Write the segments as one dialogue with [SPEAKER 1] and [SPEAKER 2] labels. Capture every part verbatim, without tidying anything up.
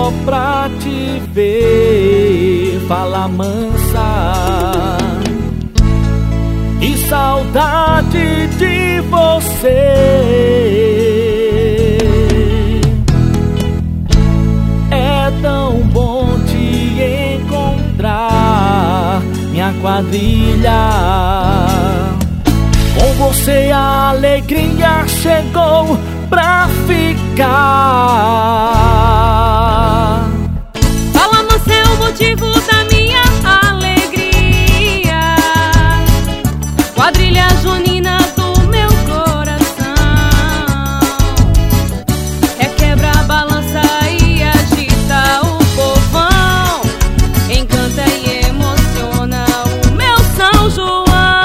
[SPEAKER 1] só pra te ver. Fala mansa, que saudade de você. É tão bom te encontrar, minha quadrilha. Com você a alegria chegou pra ficar.
[SPEAKER 2] Fala mansa é o motivo da minha alegria, quadrilha junina do meu coração. Requebra a balança e agita o povão, encanta e emociona o meu São João.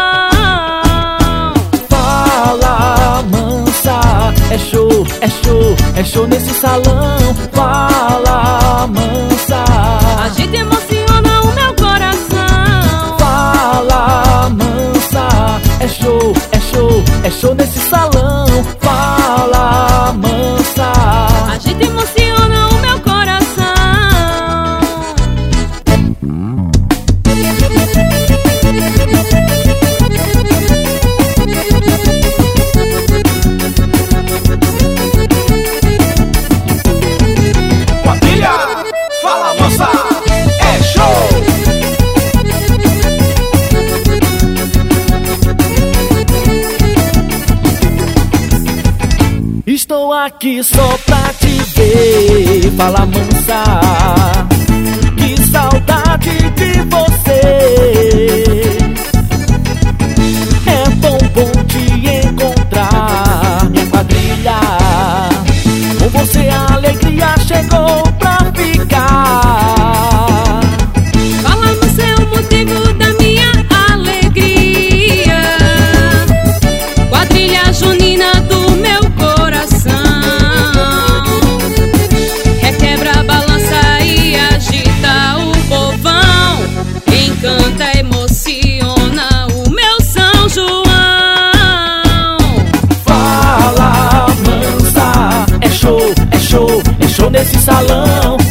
[SPEAKER 1] Fala mansa, é show, é show, é show nesse salão. Fala mansa,
[SPEAKER 2] agita e emociona o meu coração.
[SPEAKER 1] fala mansa, é show, é show, é show nesse salão. Fala mansa,
[SPEAKER 2] Agita e emociona o meu coração.
[SPEAKER 3] Quadrilha, fala moça, é show.
[SPEAKER 1] estou aqui só pra te ver. Fala mansa, que saudade de você. É tão bom te encontrar, minha quadrilha. Com você a alegria chegou pra ficar.
[SPEAKER 2] Fala mansa é o motivo da minha alegria, quadrilha junina do meu coração. Requebra a balança e agita o povão, encanta, emociona o meu São João.
[SPEAKER 1] Fala mansa, é show, é show, é show nesse salão.